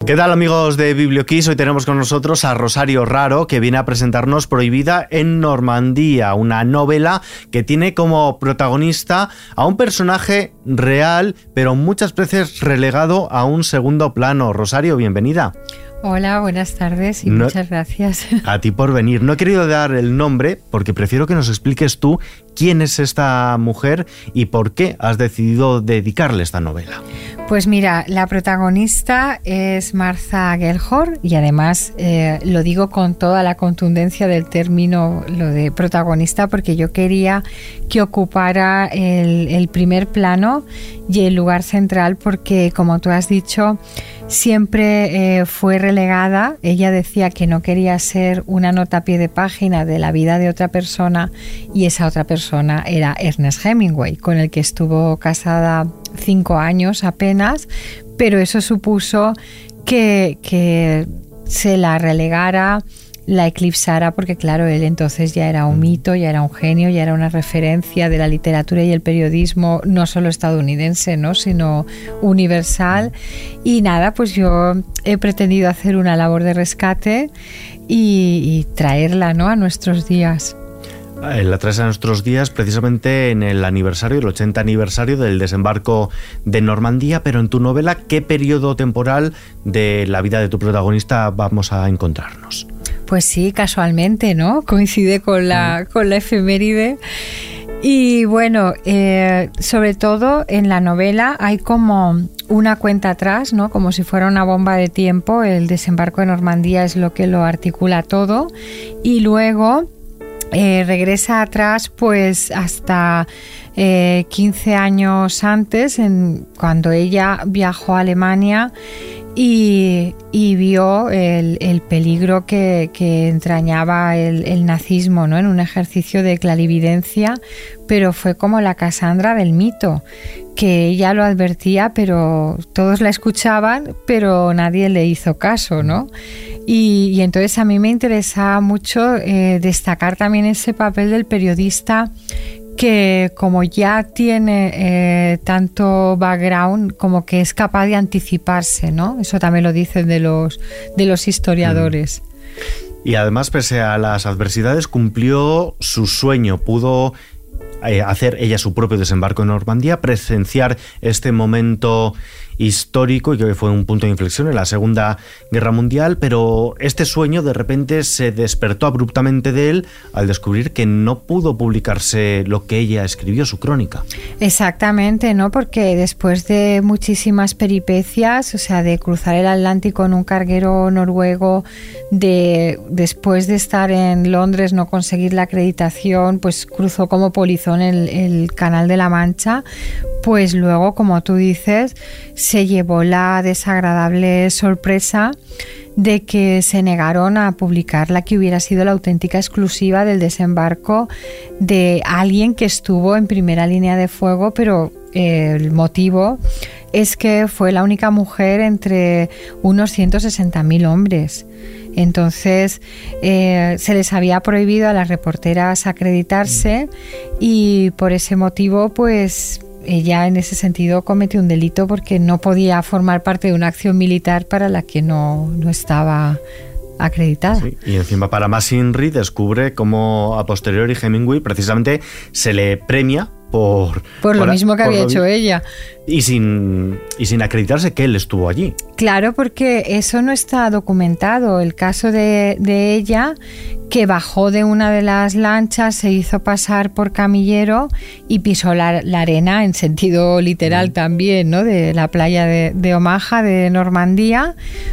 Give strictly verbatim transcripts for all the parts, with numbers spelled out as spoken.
¿Qué tal, amigos de Biblioquiz? Hoy tenemos con nosotros a Rosario Raro, que viene a presentarnos Prohibida en Normandía, una novela que tiene como protagonista a un personaje real, pero muchas veces relegado a un segundo plano. Rosario, bienvenida. Hola, buenas tardes y no, muchas gracias. A ti por venir. No he querido dar el nombre porque prefiero que nos expliques tú quién es esta mujer y por qué has decidido dedicarle esta novela. Pues mira, la protagonista es Martha Gellhorn y además eh, lo digo con toda la contundencia del término, lo de protagonista, porque yo quería que ocupara el, el primer plano y el lugar central porque, como tú has dicho, siempre eh, fue relegada. Ella decía que no quería ser una nota a pie de página de la vida de otra persona y esa otra persona era Ernest Hemingway, con el que estuvo casada cinco años apenas, pero eso supuso que, que se la relegara, la eclipsara, porque claro, él entonces ya era un mito, ya era un genio, ya era una referencia de la literatura y el periodismo, no solo estadounidense, ¿no?, sino universal. Y nada, pues yo he pretendido hacer una labor de rescate y, y traerla, ¿no?, a nuestros días. La traes a nuestros días precisamente en el aniversario, el ochenta aniversario del desembarco de Normandía, pero en tu novela, ¿qué periodo temporal de la vida de tu protagonista vamos a encontrarnos? Pues sí, casualmente, ¿no? Coincide con la, mm. con la efeméride. Y bueno, eh, sobre todo en la novela hay como una cuenta atrás, ¿no?, como si fuera una bomba de tiempo. El desembarco de Normandía es lo que lo articula todo. Y luego Eh, regresa atrás pues hasta eh, quince años antes, en, cuando ella viajó a Alemania y, y vio el, el peligro que, que entrañaba el, el nazismo, ¿no?, en un ejercicio de clarividencia, pero fue como la Casandra del mito, que ella lo advertía, pero todos la escuchaban, pero nadie le hizo caso, ¿no? Y, y entonces a mí me interesa mucho eh, destacar también ese papel del periodista que, como ya tiene eh, tanto background, como que es capaz de anticiparse, ¿no? Eso también lo dicen de los, de los historiadores. Y además, pese a las adversidades, cumplió su sueño, pudo eh, hacer ella su propio desembarco en Normandía, presenciar este momento histórico y que fue un punto de inflexión en la Segunda Guerra Mundial, pero este sueño de repente se despertó abruptamente de él al descubrir que no pudo publicarse lo que ella escribió, su crónica. Exactamente, ¿no? Porque después de muchísimas peripecias, o sea, de cruzar el Atlántico en un carguero noruego, de después de estar en Londres no conseguir la acreditación, pues cruzó como polizón el, el Canal de la Mancha, pues luego, como tú dices, se llevó la desagradable sorpresa de que se negaron a publicar la que hubiera sido la auténtica exclusiva del desembarco de alguien que estuvo en primera línea de fuego, pero eh, el motivo es que fue la única mujer entre unos ciento sesenta mil hombres. Entonces eh, se les había prohibido a las reporteras acreditarse y por ese motivo pues ella en ese sentido cometió un delito porque no podía formar parte de una acción militar para la que no, no estaba acreditada. Sí, y encima, para más Inri, descubre cómo a posteriori Hemingway precisamente se le premia por... Por lo por, mismo que había hecho ella. Y sin, y sin acreditarse que él estuvo allí. Claro, porque eso no está documentado. El caso de, de ella, que bajó de una de las lanchas, se hizo pasar por camillero y pisó la, la arena en sentido literal mm. también, ¿no?, de la playa de, de Omaha, de Normandía.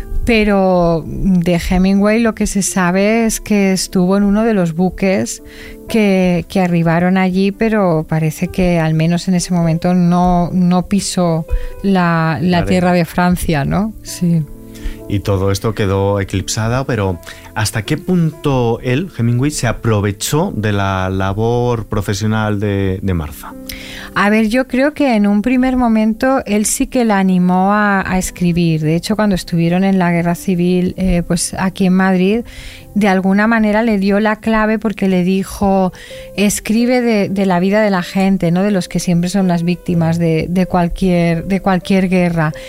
Pero de Hemingway lo que se sabe es que estuvo en uno de los buques que, que arribaron allí, pero parece que al menos en ese momento no, no pisó la, la tierra de Francia, ¿no? Sí. Y todo esto quedó eclipsado, pero ¿hasta qué punto él, Hemingway, se aprovechó de la labor profesional de, de Martha? A ver, yo creo que en un primer momento él sí que la animó a, a escribir. De hecho, cuando estuvieron en la guerra civil, eh, pues aquí en Madrid, de alguna manera le dio la clave porque le dijo, escribe de, de la vida de la gente, ¿no?, de los que siempre son las víctimas de, de cualquier, de cualquier guerra.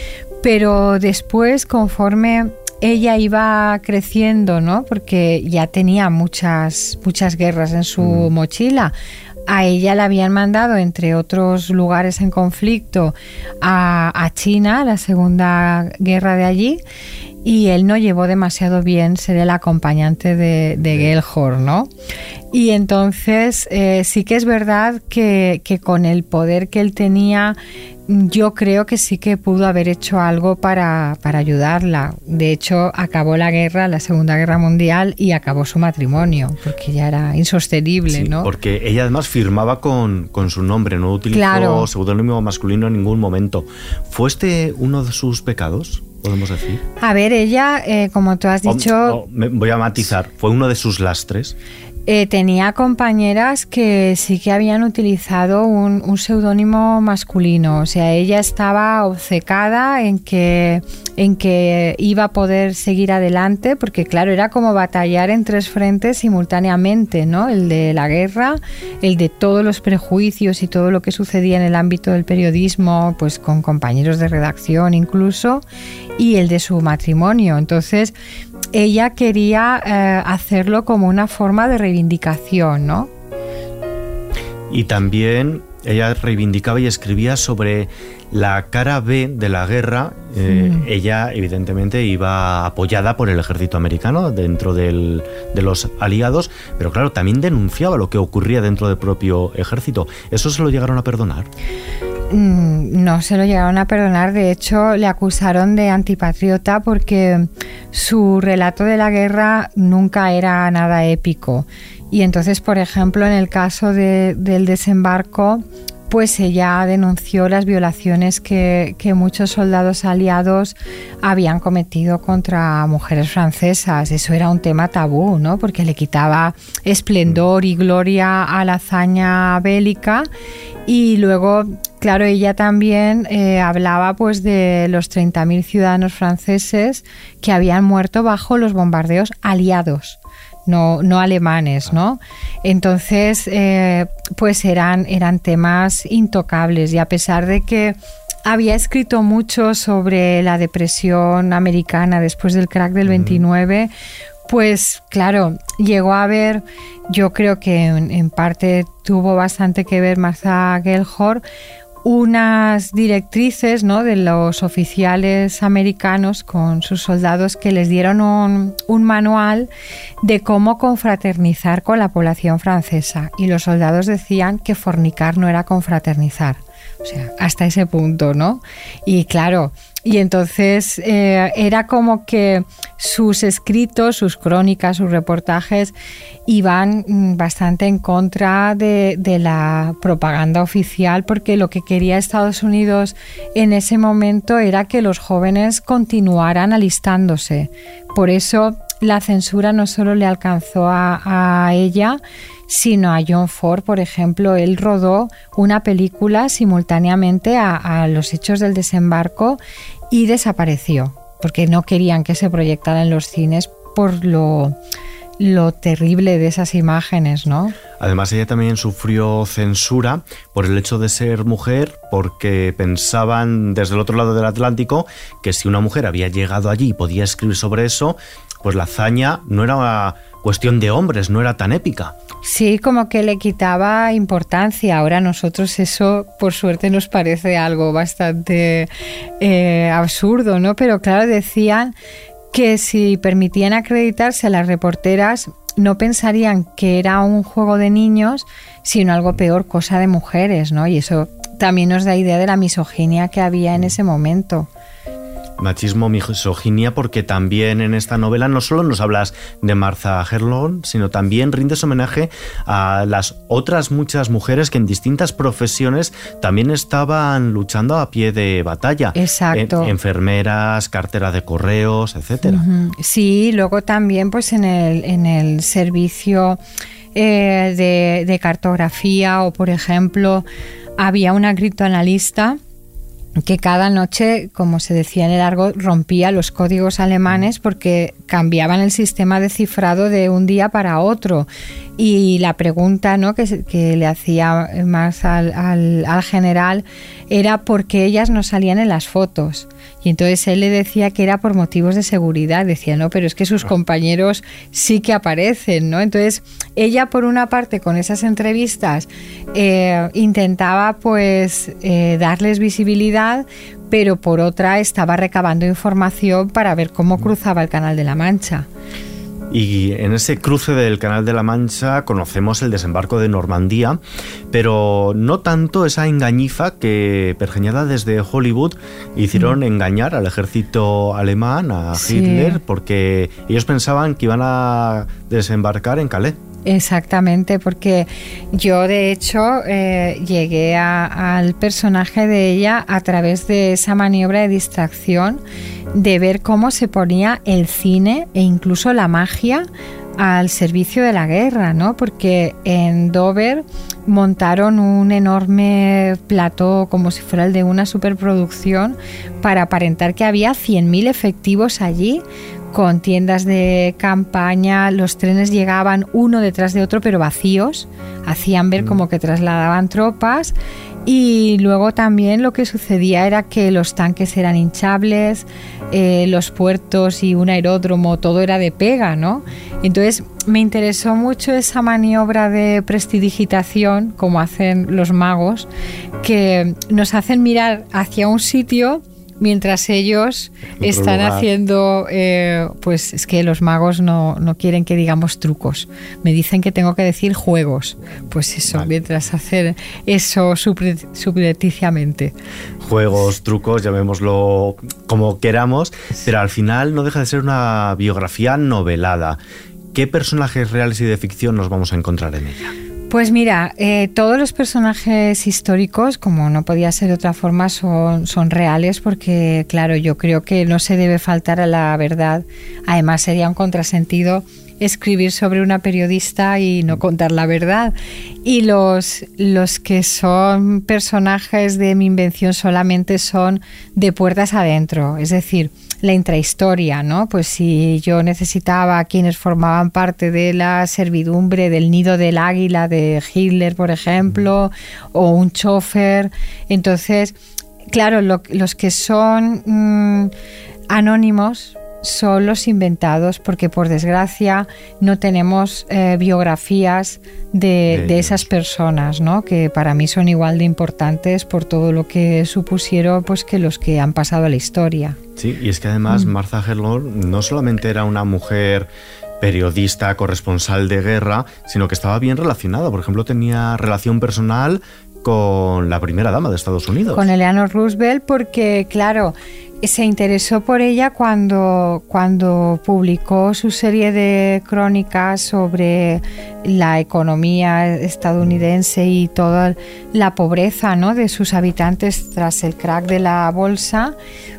Pero después, conforme ella iba creciendo, ¿no? Porque ya tenía muchas, muchas guerras en su mm. mochila. A ella la habían mandado, entre otros lugares en conflicto, a, a China, la segunda guerra de allí, y él no llevó demasiado bien ser el acompañante de, de Gellhorn, ¿no? Y entonces eh, sí que es verdad que, que con el poder que él tenía, yo creo que sí que pudo haber hecho algo para, para ayudarla. De hecho, acabó la guerra, la Segunda Guerra Mundial, y acabó su matrimonio, porque ya era insostenible, sí, ¿no? Porque ella además firmaba con, con su nombre, no utilizó claro. seudónimo masculino en ningún momento. ¿Fue este uno de sus pecados, podemos decir? A ver, ella, eh, como tú has dicho... Oh, oh, me voy a matizar, ¿fue uno de sus lastres? Eh, tenía compañeras que sí que habían utilizado un, un seudónimo masculino, o sea, ella estaba obcecada en que, en que iba a poder seguir adelante, porque claro, era como batallar en tres frentes simultáneamente, ¿no? El de la guerra, el de todos los prejuicios y todo lo que sucedía en el ámbito del periodismo, pues con compañeros de redacción incluso, y el de su matrimonio. Entonces, ella quería eh, hacerlo como una forma de reivindicación, ¿no? Y también ella reivindicaba y escribía sobre la cara B de la guerra. Eh, mm. Ella, evidentemente, iba apoyada por el ejército americano dentro del, de los aliados, pero claro, también denunciaba lo que ocurría dentro del propio ejército. ¿Eso se lo llegaron a perdonar? No se lo llegaron a perdonar. De hecho, le acusaron de antipatriota porque su relato de la guerra nunca era nada épico. Y entonces, por ejemplo, en el caso de, del desembarco, pues ella denunció las violaciones que, que muchos soldados aliados habían cometido contra mujeres francesas. Eso era un tema tabú, ¿no? Porque le quitaba esplendor y gloria a la hazaña bélica. Y luego, claro, ella también eh, hablaba pues de los treinta mil ciudadanos franceses que habían muerto bajo los bombardeos aliados. No, no alemanes, ¿no? Entonces, eh, pues eran, eran temas intocables, y a pesar de que había escrito mucho sobre la depresión americana después del crack del veintinueve, pues claro, llegó a ver, yo creo que en, en parte tuvo bastante que ver Martha Gellhorn, unas directrices, ¿no?, de los oficiales americanos con sus soldados, que les dieron un, un manual de cómo confraternizar con la población francesa, y los soldados decían que fornicar no era confraternizar. O sea, hasta ese punto, ¿no? Y claro, y entonces eh, era como que sus escritos, sus crónicas, sus reportajes iban bastante en contra de, de la propaganda oficial, porque lo que quería Estados Unidos en ese momento era que los jóvenes continuaran alistándose. Por eso la censura no solo le alcanzó a, a ella, sino a John Ford, por ejemplo. Él rodó una película simultáneamente a, a los hechos del desembarco y desapareció, porque no querían que se proyectara en los cines por lo, lo terrible de esas imágenes, ¿no? Además, ella también sufrió censura por el hecho de ser mujer, porque pensaban desde el otro lado del Atlántico que si una mujer había llegado allí y podía escribir sobre eso, pues la hazaña no era una cuestión de hombres, no era tan épica. Sí, como que le quitaba importancia. Ahora a nosotros eso, por suerte, nos parece algo bastante eh, absurdo, ¿no? Pero claro, decían que si permitían acreditarse a las reporteras, no pensarían que era un juego de niños, sino algo peor, cosa de mujeres, ¿no? Y eso también nos da idea de la misoginia que había en ese momento. Machismo, misoginia, porque también en esta novela no solo nos hablas de Martha Gellhorn, sino también rindes homenaje a las otras muchas mujeres que en distintas profesiones también estaban luchando a pie de batalla. Exacto. En, enfermeras, cartera de correos, etcétera. Uh-huh. Sí, luego también pues en el, en el servicio eh, de, de cartografía, o por ejemplo había una criptoanalista que cada noche, como se decía en el argot, rompía los códigos alemanes porque cambiaban el sistema de cifrado de un día para otro. Y la pregunta, ¿no?, que, que le hacía más al, al, al general era por qué ellas no salían en las fotos. Y entonces él le decía que era por motivos de seguridad. Decía, no, pero es que sus compañeros sí que aparecen, ¿no? Entonces ella, por una parte, con esas entrevistas eh, intentaba pues eh, darles visibilidad, pero por otra estaba recabando información para ver cómo cruzaba el Canal de la Mancha. Y en ese cruce del Canal de la Mancha conocemos el desembarco de Normandía, pero no tanto esa engañifa que, pergeñada desde Hollywood, hicieron mm. engañar al ejército alemán, a sí. Hitler, porque ellos pensaban que iban a desembarcar en Calais. Exactamente, porque yo de hecho eh, llegué a, al personaje de ella a través de esa maniobra de distracción, de ver cómo se ponía el cine e incluso la magia al servicio de la guerra, ¿no? Porque en Dover montaron un enorme plató como si fuera el de una superproducción para aparentar que había cien mil efectivos allí, con tiendas de campaña. Los trenes llegaban uno detrás de otro pero vacíos, hacían ver como que trasladaban tropas. Y luego también lo que sucedía era que los tanques eran hinchables, eh, los puertos y un aeródromo, todo era de pega, ¿no? Entonces me interesó mucho esa maniobra de prestidigitación, como hacen los magos, que nos hacen mirar hacia un sitio mientras ellos Otro están lugar. haciendo, eh, pues es que los magos no, no quieren que digamos trucos, me dicen que tengo que decir juegos, pues eso, vale. mientras hacen eso subrepticiamente. Juegos, trucos, llamémoslo como queramos, sí. pero al final no deja de ser una biografía novelada. ¿Qué personajes reales y de ficción nos vamos a encontrar en ella? Pues mira, eh, todos los personajes históricos, como no podía ser de otra forma, son, son reales porque, claro, yo creo que no se debe faltar a la verdad. Además, sería un contrasentido escribir sobre una periodista y no contar la verdad. Y los, los que son personajes de mi invención solamente son de puertas adentro, es decir, la intrahistoria, ¿no? Pues si yo necesitaba a quienes formaban parte de la servidumbre del nido del águila de Hitler, por ejemplo, o un chofer, entonces, claro, lo, los que son mmm, anónimos son los inventados, porque por desgracia no tenemos eh, biografías de, de esas personas, ¿no? Que para mí son igual de importantes por todo lo que supusieron, pues, que los que han pasado a la historia. Sí, y es que además mm. Martha Gellhorn no solamente era una mujer periodista, corresponsal de guerra, sino que estaba bien relacionada. Por ejemplo, tenía relación personal con la primera dama de Estados Unidos. Con Eleanor Roosevelt, porque, claro, se interesó por ella cuando, cuando publicó su serie de crónicas sobre la economía estadounidense y toda la pobreza, ¿no?, de sus habitantes tras el crack de la bolsa,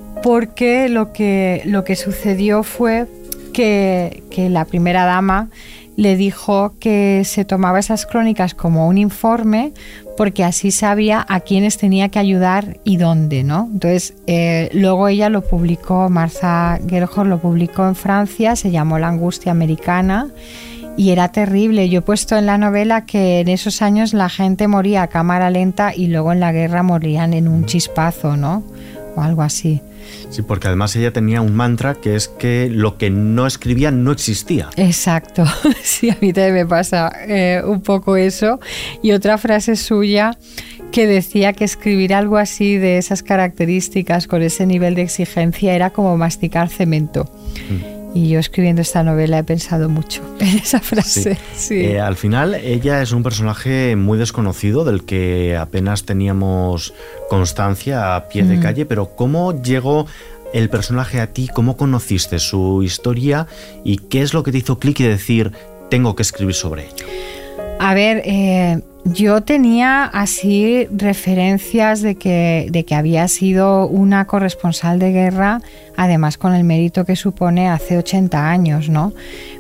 porque lo que, lo que sucedió fue que, que la primera dama le dijo que se tomaba esas crónicas como un informe, porque así sabía a quiénes tenía que ayudar y dónde, ¿no? Entonces, eh, luego ella lo publicó, Martha Gellhorn lo publicó en Francia, se llamó La angustia americana, y era terrible. Yo he puesto en la novela que en esos años la gente moría a cámara lenta y luego en la guerra morían en un chispazo, ¿no? O algo así. Sí, porque además ella tenía un mantra que es que lo que no escribía no existía. Exacto, sí, a mí también me pasa eh, un poco eso. Y otra frase suya que decía que escribir algo así de esas características con ese nivel de exigencia era como masticar cemento. Mm. Y yo escribiendo esta novela he pensado mucho en esa frase. Sí. Sí. Eh, al final ella es un personaje muy desconocido del que apenas teníamos constancia a pie de mm. calle, pero ¿cómo llegó el personaje a ti? ¿Cómo conociste su historia? ¿Y qué es lo que te hizo clic y decir, tengo que escribir sobre ello? A ver, eh, yo tenía así referencias de que, de que había sido una corresponsal de guerra, además con el mérito que supone hace ochenta años, ¿no?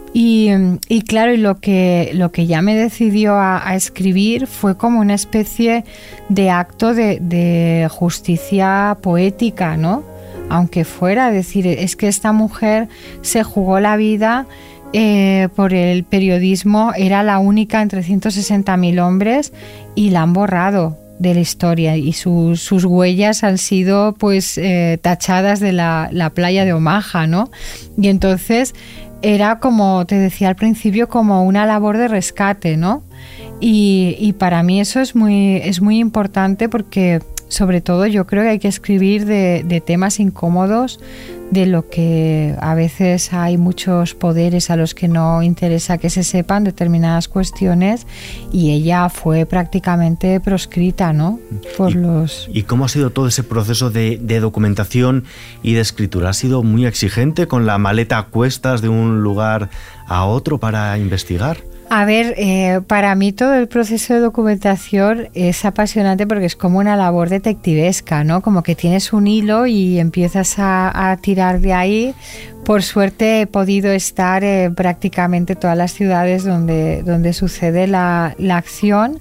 Y, y claro, y lo que, lo que ya me decidió a, a escribir fue como una especie de acto de, de justicia poética, ¿no? Aunque fuera, decir, es que esta mujer se jugó la vida Eh, por el periodismo, era la única entre ciento sesenta mil hombres y la han borrado. de la historia y sus, sus huellas han sido pues eh, tachadas de la, la playa de Omaha, ¿no? Y entonces era, como te decía al principio, como una labor de rescate, ¿no? Y, y para mí eso es muy, es muy importante porque, sobre todo, yo creo que hay que escribir de, de temas incómodos, de lo que a veces hay muchos poderes a los que no interesa que se sepan determinadas cuestiones, y ella fue prácticamente proscrita, ¿no? Por ¿Y, los... ¿Y cómo ha sido todo ese proceso de, de documentación y de escritura? ¿Ha sido muy exigente, con la maleta a cuestas de un lugar a otro para investigar? A ver, eh, para mí todo el proceso de documentación es apasionante porque es como una labor detectivesca, ¿no? Como que tienes un hilo y empiezas a, a tirar de ahí. Por suerte he podido estar en prácticamente todas las ciudades donde, donde sucede la, la acción,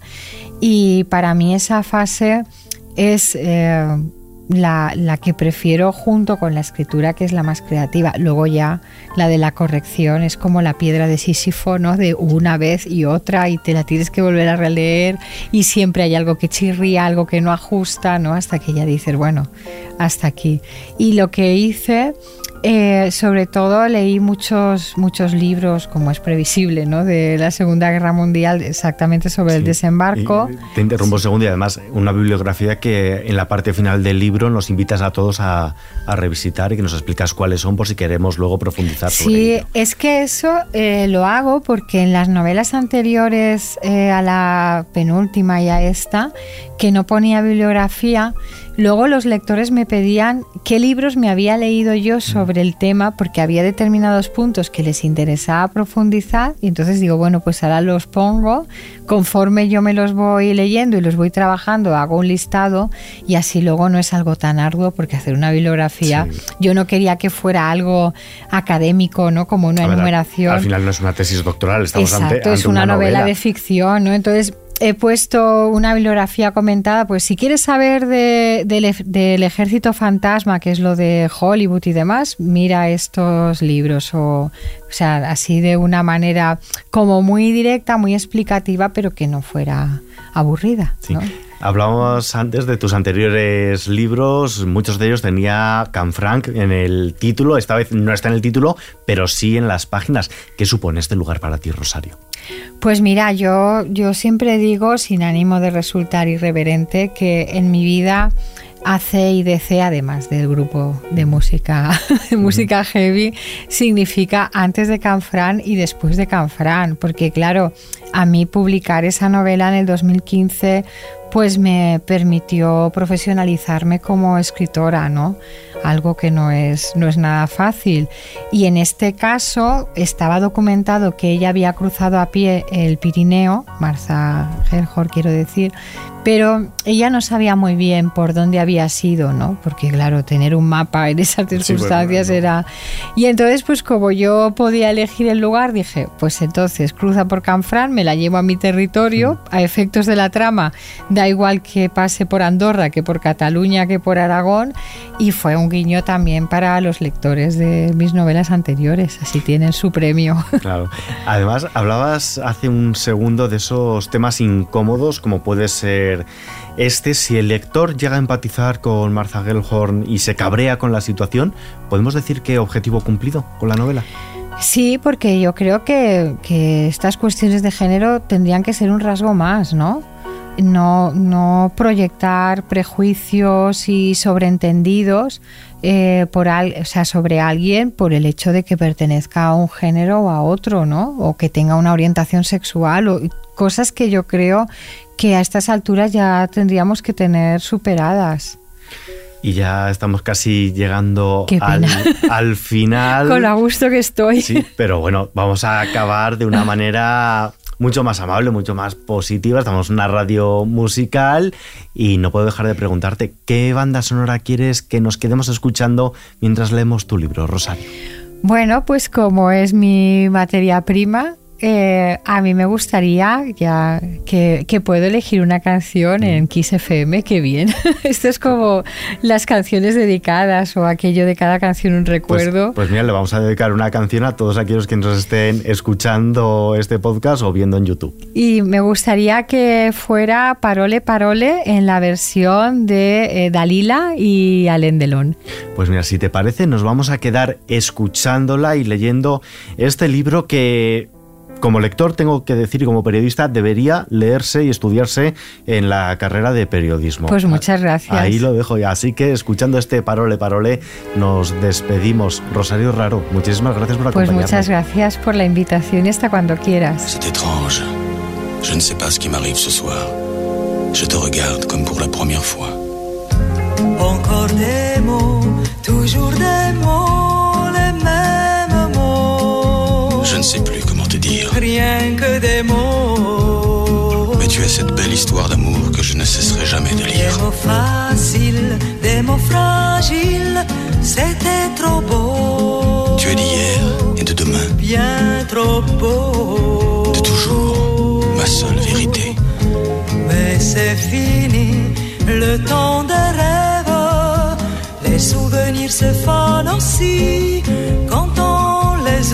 y para mí esa fase es... Eh, La, la que prefiero junto con la escritura, que es la más creativa. Luego ya la de la corrección es como la piedra de Sísifo, ¿no? De una vez y otra, y te la tienes que volver a releer, y siempre hay algo que chirría, algo que no ajusta, ¿no? Hasta que ya dices, bueno, hasta aquí. Y lo que hice, eh, sobre todo leí muchos, muchos libros, como es previsible, ¿no? De la Segunda Guerra Mundial, exactamente sobre sí, el desembarco. Te interrumpo un segundo, y además una bibliografía que en la parte final del libro nos invitas a todos a, a revisitar, y que nos explicas cuáles son, por si queremos luego profundizar sobre sí, ello. Sí, es que eso eh, lo hago porque en las novelas anteriores eh, a la penúltima y a esta, que no ponía bibliografía, luego los lectores me pedían qué libros me había leído yo sobre el tema, porque había determinados puntos que les interesaba profundizar, y entonces digo, bueno, pues ahora los pongo, conforme yo me los voy leyendo y los voy trabajando, hago un listado, y así luego no es algo tan arduo, porque hacer una bibliografía, sí, yo no quería que fuera algo académico, ¿no? Como una enumeración. Al final no es una tesis doctoral, estamos Exacto, ante, ante es una, una novela novela de ficción, ¿no? Entonces he puesto una bibliografía comentada, pues si quieres saber de, de, del Ejército Fantasma, que es lo de Hollywood y demás, mira estos libros, o, o sea, así de una manera como muy directa, muy explicativa, pero que no fuera aburrida, sí, ¿no? Hablábamos antes de tus anteriores libros, muchos de ellos tenía Canfranc en el título, esta vez no está en el título, pero sí en las páginas. ¿Qué supone este lugar para ti, Rosario? Pues mira, yo, yo siempre digo, sin ánimo de resultar irreverente, que en mi vida A C y D C, además del grupo de música, de música heavy, significa antes de Canfrán y después de Canfrán, porque claro, a mí publicar esa novela en el dos mil quince pues me permitió profesionalizarme como escritora, ¿no? Algo que no es, no es nada fácil. Y en este caso estaba documentado que ella había cruzado a pie el Pirineo, Martha Gellhorn quiero decir, pero ella no sabía muy bien por dónde había sido, ¿no? Porque claro, tener un mapa en esas circunstancias sí, bueno, era... Y entonces, pues como yo podía elegir el lugar, dije, pues entonces cruza por Canfrán, me la llevo a mi territorio, sí, a efectos de la trama, da igual que pase por Andorra, que por Cataluña, que por Aragón, y fue un guiño también para los lectores de mis novelas anteriores, así tienen su premio. Claro. Además, hablabas hace un segundo de esos temas incómodos, como puede ser este. Si el lector llega a empatizar con Martha Gellhorn y se cabrea con la situación, ¿podemos decir que objetivo cumplido con la novela? Sí, porque yo creo que, que estas cuestiones de género tendrían que ser un rasgo más, ¿no? No, no proyectar prejuicios y sobreentendidos eh, por al, o sea, sobre alguien por el hecho de que pertenezca a un género o a otro, ¿no? O que tenga una orientación sexual, o cosas que yo creo que a estas alturas ya tendríamos que tener superadas. Y ya estamos casi llegando al, al final. Con lo a gusto que estoy. Sí, pero bueno, vamos a acabar de una manera mucho más amable, mucho más positiva. Estamos en una radio musical y no puedo dejar de preguntarte, ¿qué banda sonora quieres que nos quedemos escuchando mientras leemos tu libro, Rosario? Bueno, pues como es mi materia prima, eh, a mí me gustaría ya que, que puedo elegir una canción en Kiss F M, qué bien. Esto es como las canciones dedicadas o aquello de cada canción un recuerdo. Pues, pues mira, le vamos a dedicar una canción a todos aquellos que nos estén escuchando este podcast o viendo en YouTube. Y me gustaría que fuera Parole Parole en la versión de eh, Dalila y Alain Delon. Pues mira, si te parece, nos vamos a quedar escuchándola y leyendo este libro que, como lector, tengo que decir, y como periodista, debería leerse y estudiarse en la carrera de periodismo. Pues muchas gracias. Ahí lo dejo ya. Así que, escuchando este Parole Parole, nos despedimos. Rosario Raro, muchísimas gracias por acompañarnos. Pues muchas gracias por la invitación y hasta cuando quieras. C'est étrange. Je ne sais pas ce qui m'arrive ce soir. Je te regarde comme pour la première fois. Encore des mots, toujours des mots, les mêmes mots. Je ne sais plus comment te dire. Rien que des mots. Mais tu as cette belle histoire d'amour que je ne cesserai jamais de lire. Des mots faciles, des mots fragiles, c'était trop beau. Tu es d'hier et de demain. Bien trop beau. De toujours, ma seule vérité. Mais c'est fini, le temps des rêves. Les souvenirs se fanent aussi quand on les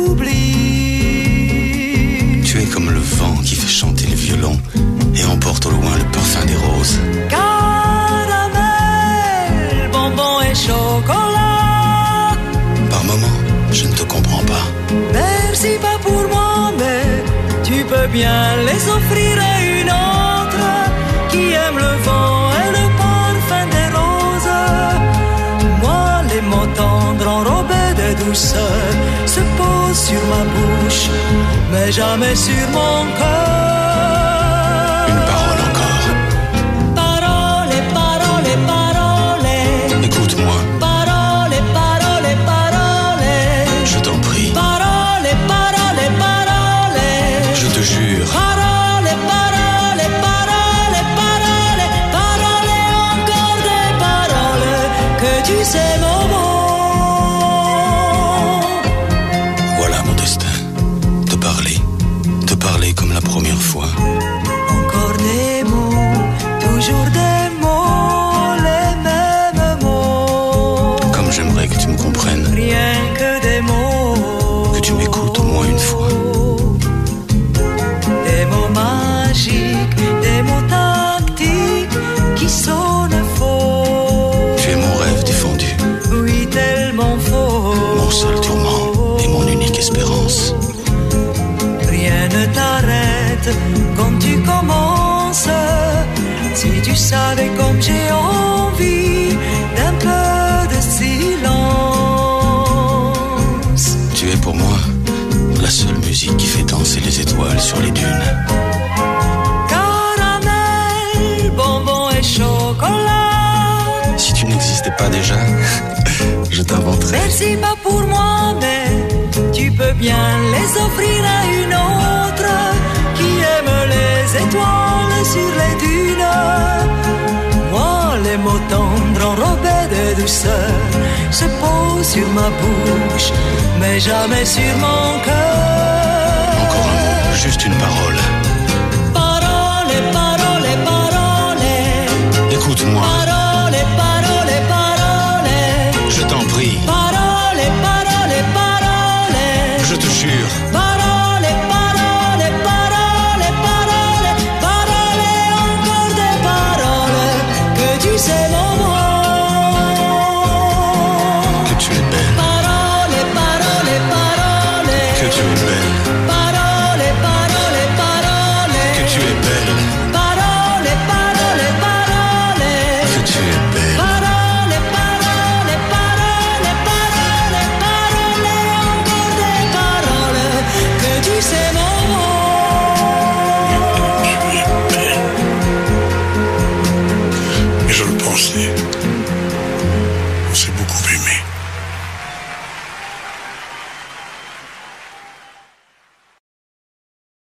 oublie. Tu es comme le vent qui fait chanter le violon et emporte au loin le parfum des roses. Caramel, bonbon et chocolat. Par moments, je ne te comprends pas. Merci pas pour moi, mais tu peux bien les offrir à une autre qui aime le vent et le parfum des roses. Moi, les mots tendres enrobés de douceur se posent sur ma bouche, mais jamais sur mon cœur. Une parole encore. Parole, parole, parole. Écoute-moi. Parole, parole, parole. Je t'en prie. Parole, parole, parole. Je te jure. Parole, parole, parole, parole. Parole, encore des paroles que tu sais mon mot. Voilà mon destin. Te parler. Te parler comme la première fois. Encore des mots, toujours des mots, les mêmes mots. Comme j'aimerais que tu me comprennes. Rien que des mots. Que tu m'écoutes au moins une fois. Des mots magiques, des mots tactiques qui sonnent faux. Tu es mon rêve défendu. Oui, tellement faux. Mon seul tourment et mon unique espérance. Rien ne t'arrête quand tu commences. Si tu savais comme j'ai envie d'un peu de silence. Tu es pour moi la seule musique qui fait danser les étoiles sur les dunes. Caramel, bonbon et chocolat. Si tu n'existais pas déjà, je t'inventerais. Merci pas pour moi, mais tu peux bien les offrir à une autre qui aime les étoiles sur les dunes. Moi, les mots tendres enrobés de douceur se posent sur ma bouche, mais jamais sur mon cœur. Encore un mot, juste une parole. Parole, parole, parole. Écoute-moi. Parole, parole, parole. Je t'en prie. Parole, parole, parole. Je te jure. Parole, parole, parole, parole. Parole, encore des paroles que tu sais mon mot. Que tu es belle. Parole, parole, parole. Que tu es belle. Parole, parole, parole. Que tu es belle. Parole, parole, parole. Que tu es belle. Parole, parole, parole, parole, parole, encore des paroles que tu sais mon mot. Tu es belle. Et je le pensais. On s'est beaucoup aimé.